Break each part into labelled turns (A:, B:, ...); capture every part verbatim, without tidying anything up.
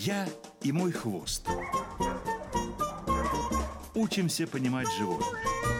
A: Я и мой хвост. Учимся понимать животных.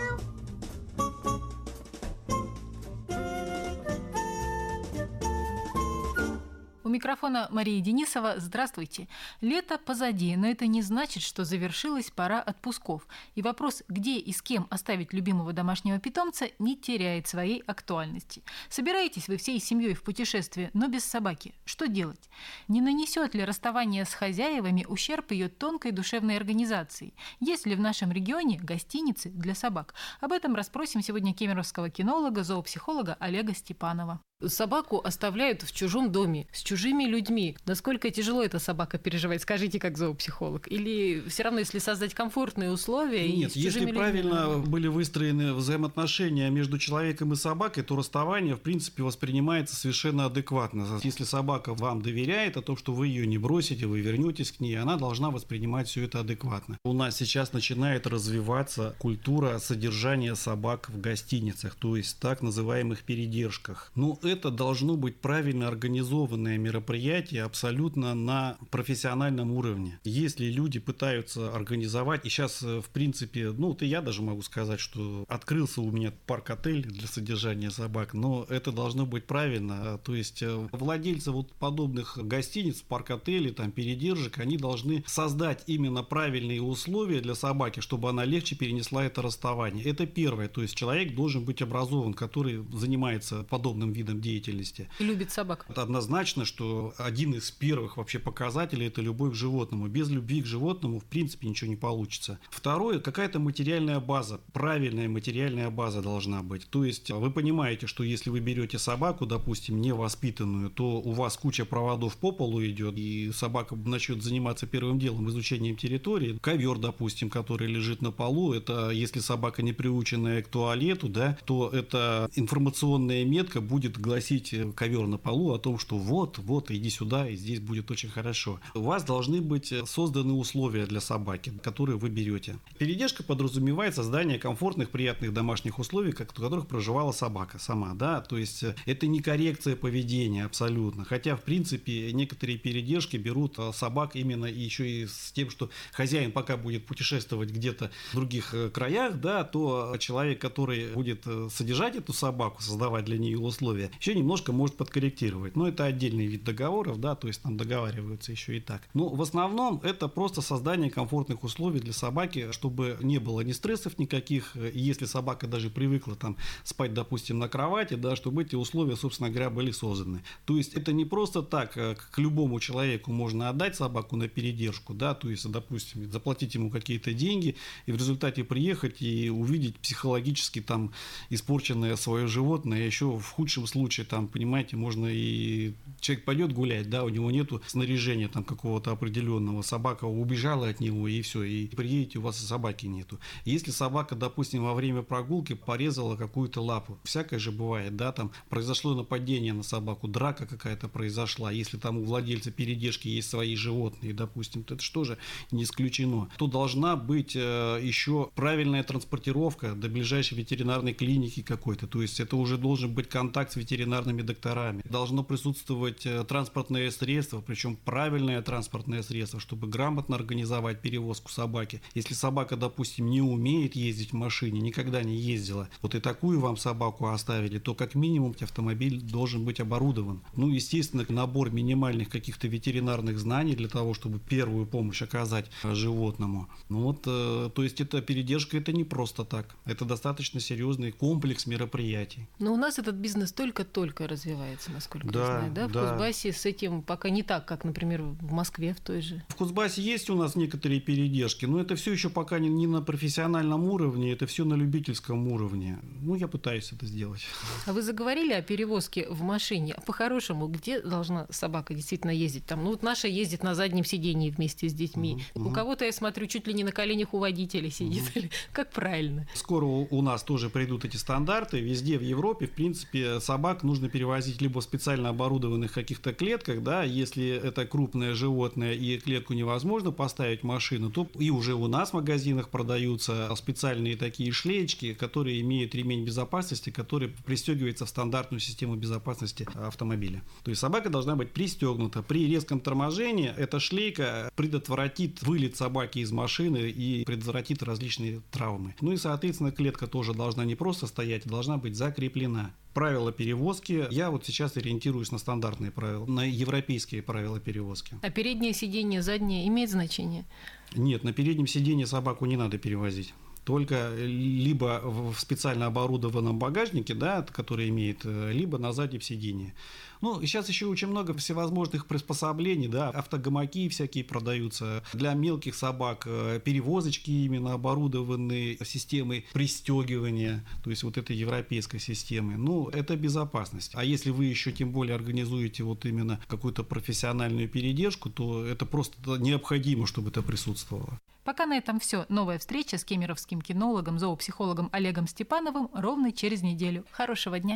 B: У микрофона Мария Денисова. Здравствуйте. Лето позади, но это не значит, что завершилась пора отпусков. И вопрос, где и с кем оставить любимого домашнего питомца, не теряет своей актуальности. Собираетесь вы всей семьей в путешествие, но без собаки. Что делать? Не нанесет ли расставание с хозяевами ущерб ее тонкой душевной организации? Есть ли в нашем регионе гостиницы для собак? Об этом расспросим сегодня кемеровского кинолога, зоопсихолога Олега Степанова.
C: Собаку оставляют в чужом доме, с чужими людьми. Насколько тяжело эта собака переживает? Скажите, как зоопсихолог. Или все равно, если создать комфортные условия?
D: Нет,
C: и с
D: если
C: чужими
D: правильно
C: людьми...
D: были выстроены взаимоотношения между человеком и собакой, то расставание, в принципе, воспринимается совершенно адекватно. Если собака вам доверяет о том, что вы ее не бросите, вы вернетесь к ней, она должна воспринимать все это адекватно. У нас сейчас начинает развиваться культура содержания собак в гостиницах, то есть так называемых передержках. Ну, это должно быть правильно организованное мероприятие абсолютно на профессиональном уровне. Если люди пытаются организовать, и сейчас, в принципе, ну, вот и я даже могу сказать, что открылся у меня парк-отель для содержания собак, но это должно быть правильно. То есть владельцы вот подобных гостиниц, парк-отелей, там, передержек, они должны создать именно правильные условия для собаки, чтобы она легче перенесла это расставание. Это первое. То есть человек должен быть образован, который занимается подобным видом деятельности.
C: И любит собак.
D: Это однозначно, что один из первых вообще показателей – это любовь к животному. Без любви к животному, в принципе, ничего не получится. Второе – какая-то материальная база. Правильная материальная база должна быть. То есть вы понимаете, что если вы берете собаку, допустим, невоспитанную, то у вас куча проводов по полу идет, и собака начнет заниматься первым делом изучением территории. Ковер, допустим, который лежит на полу, это если собака не приученная к туалету, да, то эта информационная метка будет гласить ковер на полу о том, что вот, вот, иди сюда, и здесь будет очень хорошо. У вас должны быть созданы условия для собаки, которые вы берете. Передержка подразумевает создание комфортных, приятных домашних условий, в которых проживала собака сама, да, то есть это не коррекция поведения абсолютно, хотя, в принципе, некоторые передержки берут собак именно еще и с тем, что хозяин пока будет путешествовать где-то в других краях, да, то человек, который будет содержать эту собаку, создавать для нее условия, еще немножко может подкорректировать. Но это отдельный вид договоров, да, то есть там договариваются еще и так. Но в основном это просто создание комфортных условий для собаки, чтобы не было ни стрессов никаких, и если собака даже привыкла там спать, допустим, на кровати, да, чтобы эти условия, собственно говоря, были созданы. То есть это не просто так, к любому человеку можно отдать собаку на передержку, да, то есть, допустим, заплатить ему какие-то деньги и в результате приехать и увидеть психологически там испорченное свое животное, еще в худшем случае, там, понимаете, можно и человек пойдет гулять, да, у него нету снаряжения там какого-то определенного, собака убежала от него, и все, и приедете, у вас и собаки нету. Если собака, допустим, во время прогулки порезала какую-то лапу, всякое же бывает, да, там произошло нападение на собаку, драка какая-то произошла, если там у владельца передержки есть свои животные, допустим, то это что же не исключено, то должна быть э, еще правильная транспортировка до ближайшей ветеринарной клиники какой-то, то есть это уже должен быть контакт с ветеринарными докторами. Должно присутствовать транспортное средство, причем правильное транспортное средство, чтобы грамотно организовать перевозку собаки. Если собака, допустим, не умеет ездить в машине, никогда не ездила, вот и такую вам собаку оставили, то как минимум автомобиль должен быть оборудован. Ну, естественно, набор минимальных каких-то ветеринарных знаний для того, чтобы первую помощь оказать животному. Ну вот, э, то есть эта передержка, это не просто так. Это достаточно серьезный комплекс мероприятий.
C: Но у нас этот бизнес только-только развивается, насколько
D: да,
C: я знаю, да? В
D: да.
C: Кузбассе с этим пока не так, как, например, в Москве в той же.
D: В Кузбассе есть у нас некоторые передержки, но это все еще пока не, не на профессиональном уровне, это все на любительском уровне. Ну, я пытаюсь это сделать.
C: А вы заговорили о перевозке в машине. А по-хорошему, где должна собака действительно ездить? Там, ну, вот наша ездит на заднем сидении вместе с детьми. Uh-huh. У кого-то, я смотрю, чуть ли не на коленях у водителя сидит. Uh-huh. Как правильно?
D: Скоро у нас тоже придут эти стандарты. Везде в Европе, в принципе, собак нужно перевозить либо в специально оборудованных каких-то клетках, да, если это крупное животное и клетку невозможно поставить в машину, то и уже у нас в магазинах продаются специальные такие шлеечки, которые имеют ремень безопасности, который пристегивается в стандартную систему безопасности автомобиля. То есть собака должна быть пристегнута. При резком торможении эта шлейка предотвратит вылет собаки из машины и предотвратит различные травмы. Ну и, соответственно, клетка тоже должна не просто стоять, а должна быть закреплена. Правила перевозки. Я вот сейчас ориентируюсь на стандартные правила, на европейские правила перевозки.
C: А переднее сиденье, заднее имеет значение?
D: Нет, на переднем сиденье собаку не надо перевозить. Только либо в специально оборудованном багажнике, да, который имеет, либо на заднем сиденье. Ну, сейчас еще очень много всевозможных приспособлений, да, автогамаки всякие продаются для мелких собак, перевозочки именно оборудованные системой пристегивания, то есть вот этой европейской системы. Ну, это безопасность. А если вы еще тем более организуете вот именно какую-то профессиональную передержку, то это просто необходимо, чтобы это присутствовало.
B: Пока на этом все. Новая встреча с кемеровским кинологом, зоопсихологом Олегом Степановым ровно через неделю. Хорошего дня!